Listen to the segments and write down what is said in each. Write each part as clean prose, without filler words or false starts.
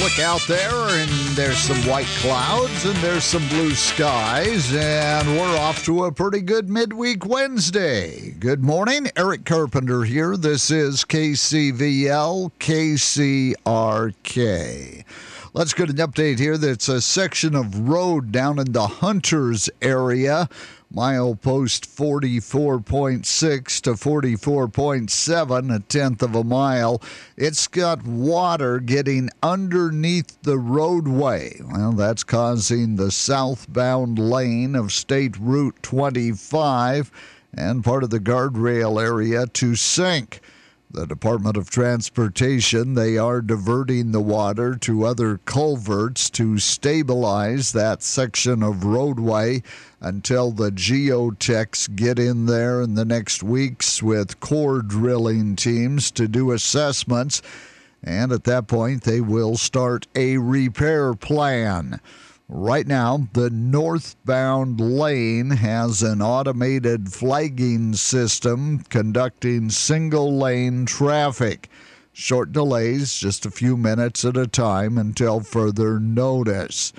look out there, and there's some white clouds, and there's some blue skies, and we're off to a pretty good midweek Wednesday. Good morning. Eric Carpenter here. This is KCVL, KCRK. Let's get an update here. That's a section of road down in the Hunters area. Milepost 44.6 to 44.7, a tenth of a mile. It's got water getting underneath the roadway. Well, that's causing the southbound lane of State Route 25 and part of the guardrail area to sink. The Department of Transportation, they are diverting the water to other culverts to stabilize that section of roadway until the geotechs get in there in the next weeks with core drilling teams to do assessments. And at that point, they will start a repair plan. Right now, the northbound lane has an automated flagging system conducting single-lane traffic. Short delays, just a few minutes at a time until further notice.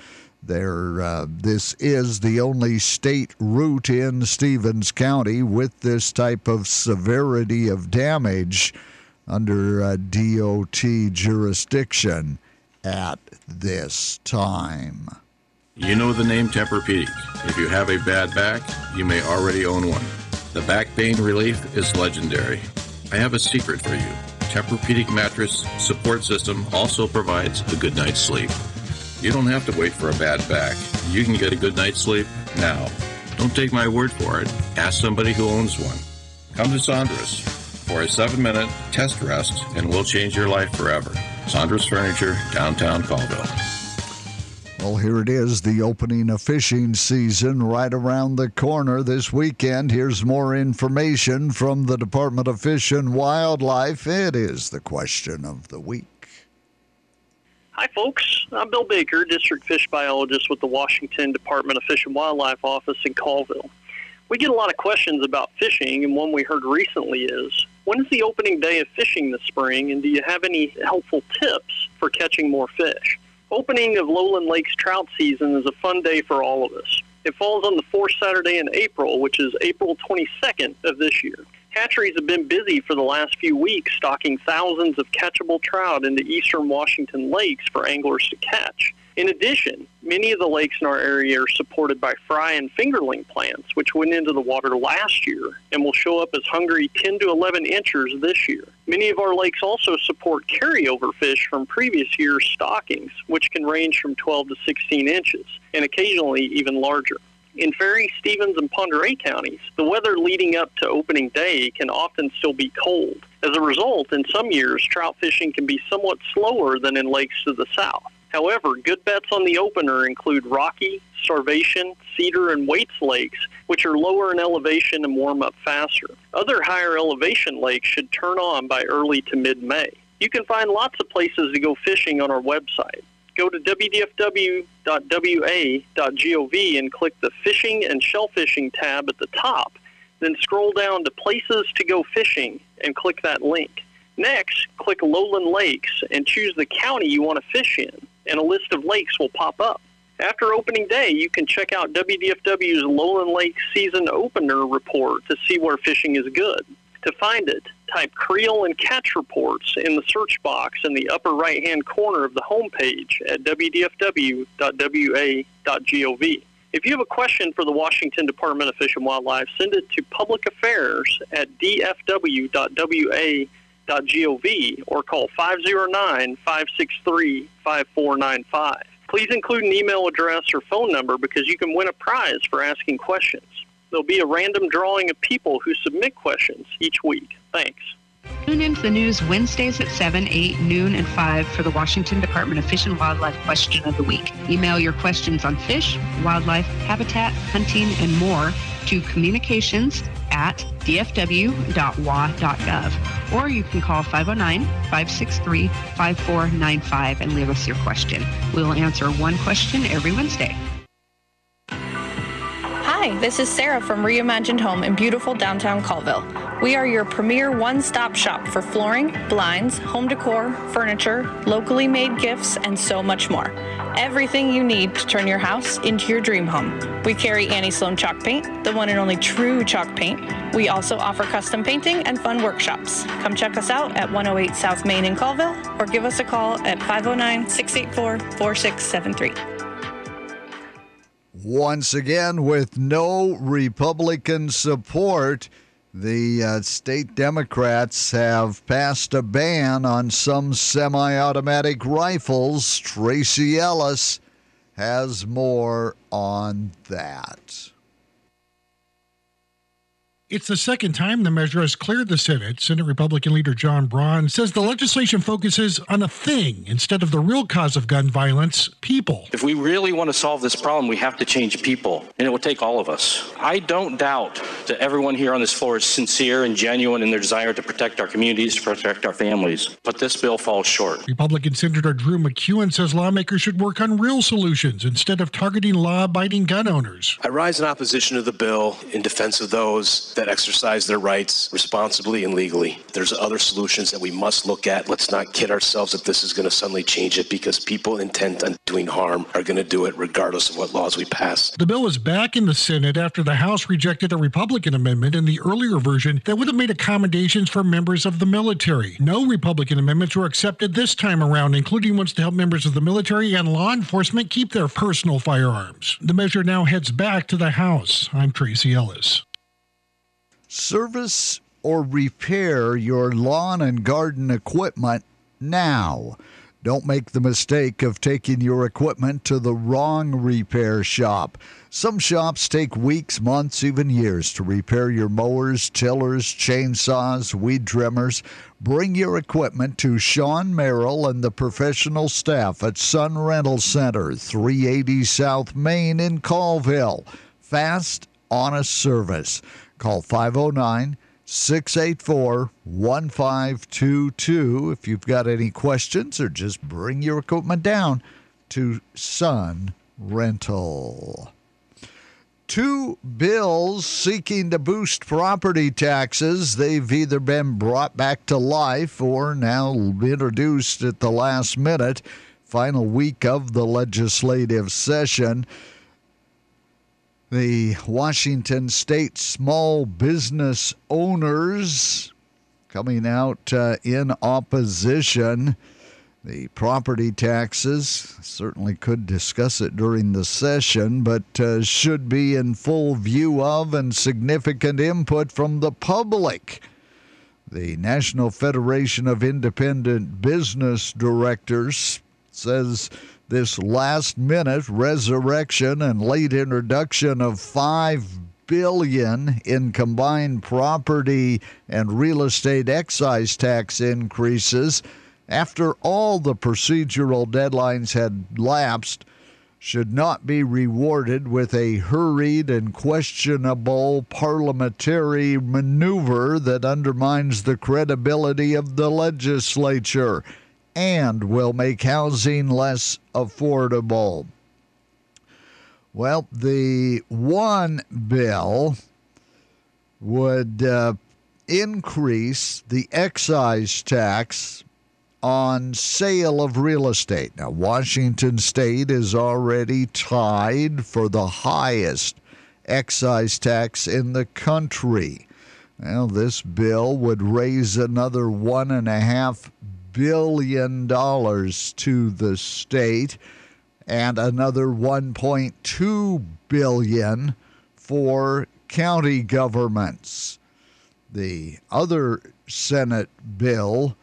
This is the only state route in Stevens County with this type of severity of damage under DOT jurisdiction at this time. You know the name Tempur-Pedic. If you have a bad back, you may already own one. The back pain relief is legendary. I have a secret for you. Tempur-Pedic mattress support system also provides a good night's sleep. You don't have to wait for a bad back. You can get a good night's sleep now. Don't take my word for it. Ask somebody who owns one. Come to Saunders for a 7-minute test rest and we'll change your life forever. Saunders Furniture, downtown Colville. Well, here it is, the opening of fishing season right around the corner this weekend. Here's more information from the Department of Fish and Wildlife. It is the question of the week. Hi, folks. I'm Bill Baker, District Fish Biologist with the Washington Department of Fish and Wildlife office in Colville. We get a lot of questions about fishing, and one we heard recently is, when is the opening day of fishing this spring, and do you have any helpful tips for catching more fish? Opening of Lowland Lakes trout season is a fun day for all of us. It falls on the fourth Saturday in April, which is April 22nd of this year. Hatcheries have been busy for the last few weeks stocking thousands of catchable trout into eastern Washington lakes for anglers to catch. In addition, many of the lakes in our area are supported by fry and fingerling plants, which went into the water last year and will show up as hungry 10 to 11 inchers this year. Many of our lakes also support carryover fish from previous year's stockings, which can range from 12 to 16 inches, and occasionally even larger. In Ferry, Stevens, and Pend Oreille counties, the weather leading up to opening day can often still be cold. As a result, in some years, trout fishing can be somewhat slower than in lakes to the south. However, good bets on the opener include Rocky, Starvation, Cedar, and Waits lakes, which are lower in elevation and warm up faster. Other higher elevation lakes should turn on by early to mid-May. You can find lots of places to go fishing on our website. Go to wdfw.wa.gov and click the Fishing and Shellfishing tab at the top. Then scroll down to Places to Go Fishing and click that link. Next, click Lowland Lakes and choose the county you want to fish in, and a list of lakes will pop up. After opening day, you can check out WDFW's Lowland Lake Season Opener report to see where fishing is good. To find it, type Creel and Catch Reports in the search box in the upper right-hand corner of the homepage at wdfw.wa.gov. If you have a question for the Washington Department of Fish and Wildlife, send it to Public Affairs at dfw.wa.gov or call 509-563-5495. Please include an email address or phone number because you can win a prize for asking questions. There'll be a random drawing of people who submit questions each week. Thanks. Tune into the news Wednesdays at 7, 8, noon, and 5 for the Washington Department of Fish and Wildlife Question of the Week. Email your questions on fish, wildlife, habitat, hunting, and more to communications@dfw.wa.gov. Or you can call 509-563-5495 and leave us your question. We will answer one question every Wednesday. Hi, this is Sarah from Reimagined Home in beautiful downtown Colville. We are your premier one-stop shop for flooring, blinds, home decor, furniture, locally made gifts, and so much more. Everything you need to turn your house into your dream home. We carry Annie Sloan Chalk Paint, the one and only true chalk paint. We also offer custom painting and fun workshops. Come check us out at 108 South Main in Colville or give us a call at 509-684-4673. Once again, with no Republican support, the state Democrats have passed a ban on some semi-automatic rifles. Tracy Ellis has more on that. It's the second time the measure has cleared the Senate. Senate Republican leader John Braun says the legislation focuses on a thing instead of the real cause of gun violence, people. If we really want to solve this problem, we have to change people, and it will take all of us. I don't doubt that everyone here on this floor is sincere and genuine in their desire to protect our communities, to protect our families, but this bill falls short. Republican Senator Drew McEwen says lawmakers should work on real solutions instead of targeting law-abiding gun owners. I rise in opposition to the bill in defense of those that exercise their rights responsibly and legally. There's other solutions that we must look at. Let's not kid ourselves that this is going to suddenly change it, because people intent on doing harm are going to do it regardless of what laws we pass. The bill is back in the Senate after the House rejected a Republican amendment in the earlier version that would have made accommodations for members of the military. No Republican amendments were accepted this time around, including ones to help members of the military and law enforcement keep their personal firearms. The measure now heads back to the House. I'm Tracy Ellis. Service or repair your lawn and garden equipment now. Don't make the mistake of taking your equipment to the wrong repair shop. Some shops take weeks, months, even years to repair your mowers, tillers, chainsaws, weed trimmers. Bring your equipment to Sean Merrill and the professional staff at Sun Rental Center, 380 South Main in Colville. Fast, honest service. Call 509-684-1522 if you've got any questions, or just bring your equipment down to Sun Rental. Two bills seeking to boost property taxes. They've either been brought back to life or now introduced at the last minute. Final week of the legislative session. The Washington State Small Business Owners coming out in opposition. The property taxes, certainly could discuss it during the session, but should be in full view of and significant input from the public. The National Federation of Independent Business Directors says this last-minute resurrection and late introduction of $5 billion in combined property and real estate excise tax increases after all the procedural deadlines had lapsed should not be rewarded with a hurried and questionable parliamentary maneuver that undermines the credibility of the legislature and will make housing less affordable. Well, the one bill would increase the excise tax on sale of real estate. Now, Washington State is already tied for the highest excise tax in the country. Well, this bill would raise another $1.5 billion to the state and another $1.2 billion for county governments. The other Senate bill,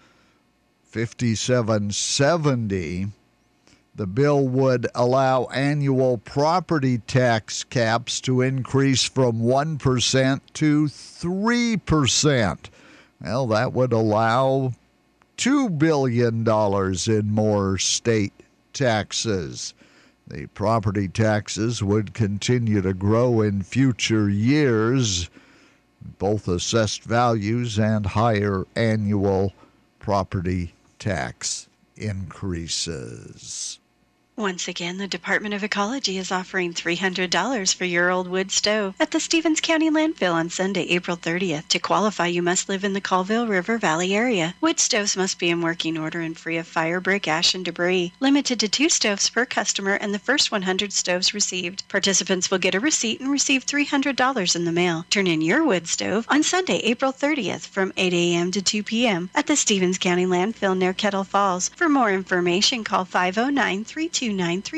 5770, the bill would allow annual property tax caps to increase from 1% to 3%. Well, that would allow $2 billion in more state taxes. The property taxes would continue to grow in future years, both assessed values and higher annual property tax increases. Once again, the Department of Ecology is offering $300 for your old wood stove at the Stevens County landfill on Sunday, April 30th. To qualify, you must live in the Colville River Valley area. Wood stoves must be in working order and free of fire, brick, ash, and debris. Limited to 2 stoves per customer and the first 100 stoves received. Participants will get a receipt and receive $300 in the mail. Turn in your wood stove on Sunday, April 30th from 8 a.m. to 2 p.m. at the Stevens County landfill near Kettle Falls. For more information, call 509-329-3574.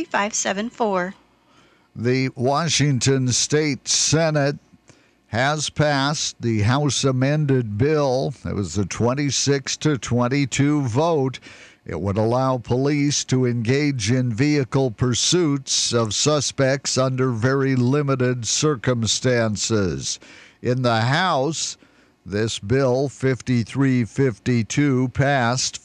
The Washington State Senate has passed the House amended bill. It was a 26-22 vote. It would allow police to engage in vehicle pursuits of suspects under very limited circumstances. In the House, this bill, 5352, passed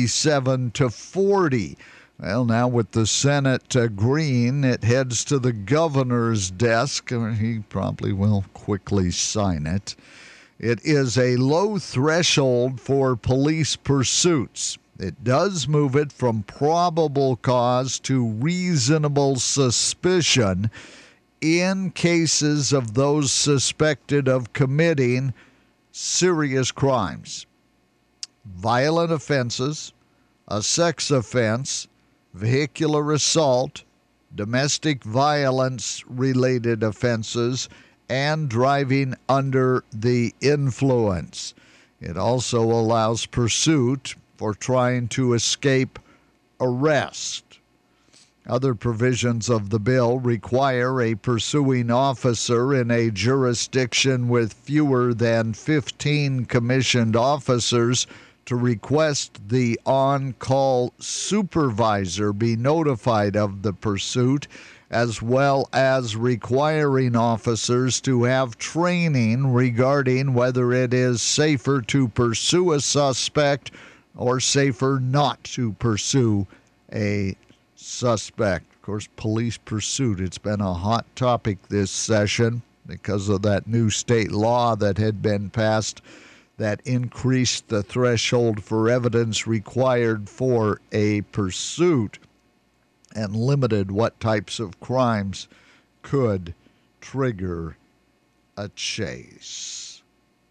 57-40. Well, now with the Senate agreeing, it heads to the governor's desk. He probably will quickly sign it. It is a low threshold for police pursuits. It does move it from probable cause to reasonable suspicion in cases of those suspected of committing serious crimes, violent offenses, a sex offense, vehicular assault, domestic violence-related offenses, and driving under the influence. It also allows pursuit for trying to escape arrest. Other provisions of the bill require a pursuing officer in a jurisdiction with fewer than 15 commissioned officers to request the on-call supervisor be notified of the pursuit, as well as requiring officers to have training regarding whether it is safer to pursue a suspect or safer not to pursue a suspect. Of course, police pursuit, it's been a hot topic this session because of that new state law that had been passed that increased the threshold for evidence required for a pursuit and limited what types of crimes could trigger a chase.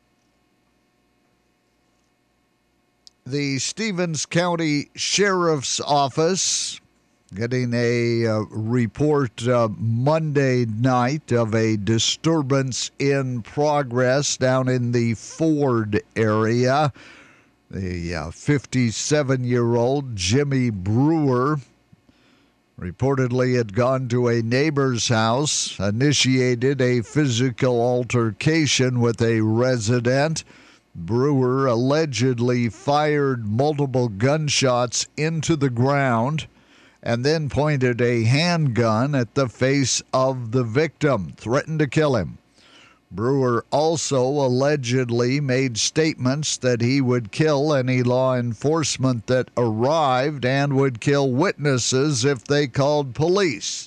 The Stevens County Sheriff's Office getting a report Monday night of a disturbance in progress down in the Ford area. The 57-year-old Jimmy Brewer reportedly had gone to a neighbor's house, initiated a physical altercation with a resident. Brewer allegedly fired multiple gunshots into the ground and then pointed a handgun at the face of the victim, threatened to kill him. Brewer also allegedly made statements that he would kill any law enforcement that arrived and would kill witnesses if they called police.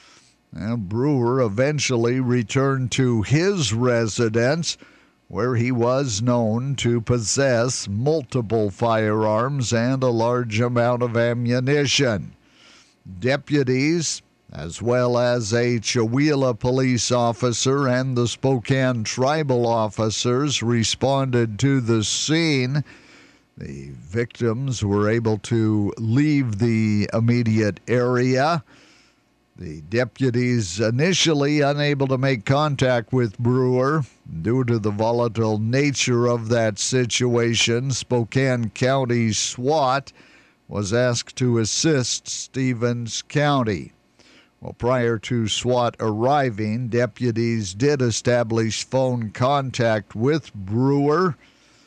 And Brewer eventually returned to his residence, where he was known to possess multiple firearms and a large amount of ammunition. Deputies, as well as a Chewelah police officer and the Spokane tribal officers, responded to the scene. The victims were able to leave the immediate area. The deputies initially unable to make contact with Brewer due to the volatile nature of that situation. Spokane County SWAT was asked to assist Stevens County. Well, prior to SWAT arriving, deputies did establish phone contact with Brewer,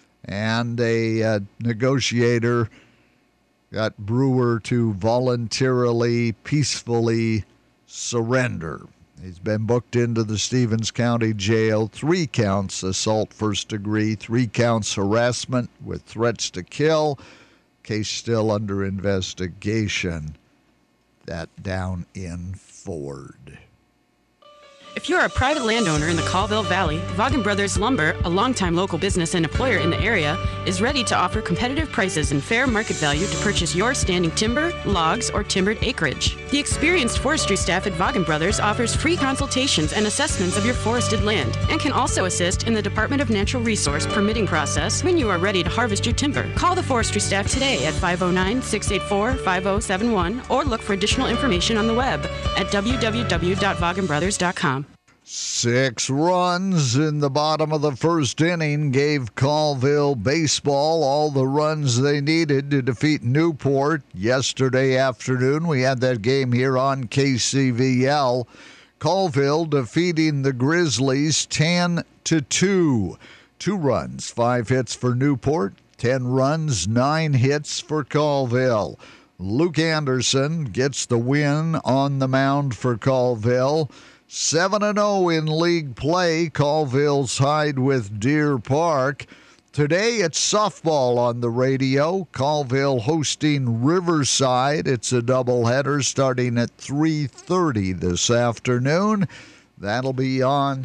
and a negotiator got Brewer to voluntarily, peacefully surrender. He's been booked into the Stevens County Jail. 3 counts assault first degree, 3 counts harassment with threats to kill. Case still under investigation. That down in Ford. If you're a private landowner in the Colville Valley, Vaughan Brothers Lumber, a longtime local business and employer in the area, is ready to offer competitive prices and fair market value to purchase your standing timber, logs, or timbered acreage. The experienced forestry staff at Vaughan Brothers offers free consultations and assessments of your forested land and can also assist in the Department of Natural Resource permitting process when you are ready to harvest your timber. Call the forestry staff today at 509-684-5071 or look for additional information on the web at www.vaughanbrothers.com. 6 runs in the bottom of the first inning gave Colville baseball all the runs they needed to defeat Newport. Yesterday afternoon, we had that game here on KCVL. Colville defeating the Grizzlies 10-2. 2 runs, 5 hits for Newport, 10 runs, 9 hits for Colville. Luke Anderson gets the win on the mound for Colville. 7-0 in league play. Colville's tied with Deer Park. Today it's softball on the radio. Colville hosting Riverside. It's a doubleheader starting at 3:30 this afternoon. That'll be on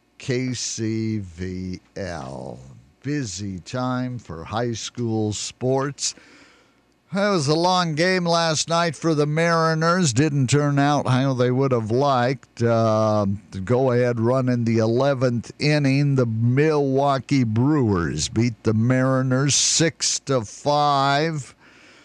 KCVL. Busy time for high school sports. It was a long game last night for the Mariners. Didn't turn out how they would have liked. The go-ahead run in the 11th inning, the Milwaukee Brewers beat the Mariners 6-5.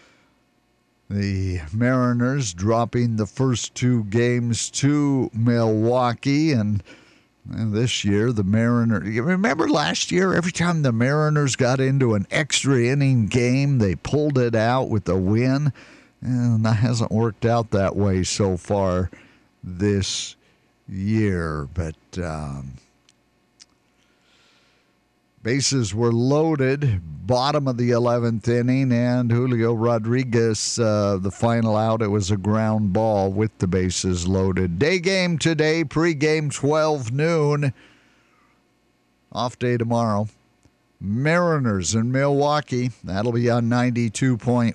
The Mariners dropping the first 2 games to Milwaukee, and this year, the Mariners, you remember last year, every time the Mariners got into an extra inning game, they pulled it out with a win. And that hasn't worked out that way so far this year. But bases were loaded, bottom of the 11th inning, and Julio Rodriguez, the final out, it was a ground ball with the bases loaded. Day game today, pregame 12 noon. Off day tomorrow. Mariners in Milwaukee. That'll be on 92.1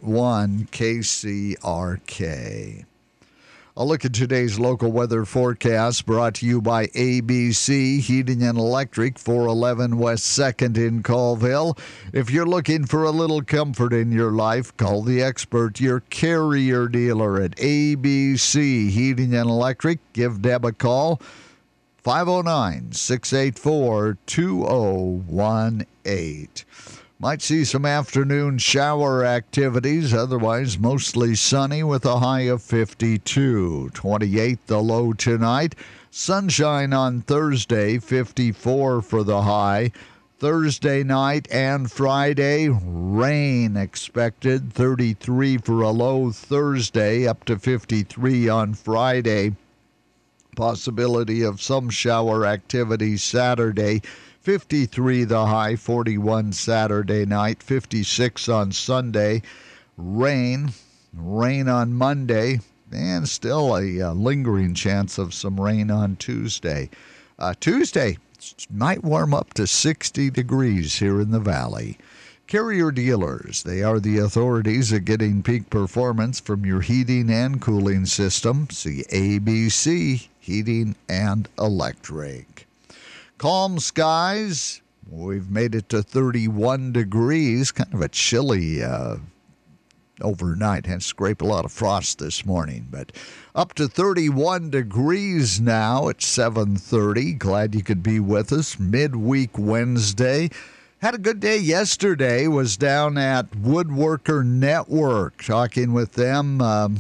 KCRK. A look at today's local weather forecast brought to you by ABC Heating and Electric, 411 West 2nd in Colville. If you're looking for a little comfort in your life, call the expert, your Carrier dealer at ABC Heating and Electric. Give Deb a call, 509-684-2018. Might see some afternoon shower activities, otherwise mostly sunny with a high of 52. 28 the low tonight. Sunshine on Thursday, 54 for the high. Thursday night and Friday, rain expected, 33 for a low Thursday, up to 53 on Friday. Possibility of some shower activity Saturday. 53 the high, 41 Saturday night, 56 on Sunday. Rain on Monday, and still a lingering chance of some rain on Tuesday. Tuesday might warm up to 60 degrees here in the valley. Carrier dealers, they are the authorities at getting peak performance from your heating and cooling system. See ABC Heating and Electric. Calm skies. We've made it to 31 degrees. Kind of a chilly overnight. Had to scrape a lot of frost this morning. But up to 31 degrees now at 7:30. Glad you could be with us. Midweek Wednesday. Had a good day yesterday. Was down at Woodworker Network talking with them.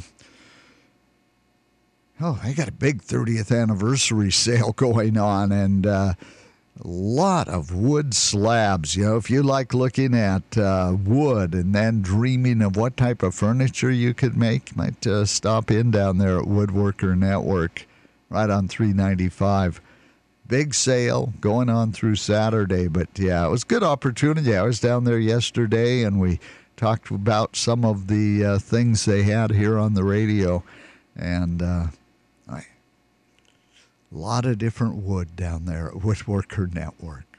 They got a big 30th anniversary sale going on, and a lot of wood slabs. You know, if you like looking at wood and then dreaming of what type of furniture you could make, you might stop in down there at Woodworker Network, right on 395. Big sale going on through Saturday, but yeah, it was a good opportunity. I was down there yesterday, and we talked about some of the things they had here on the radio, and a lot of different wood down there at Woodworker Network.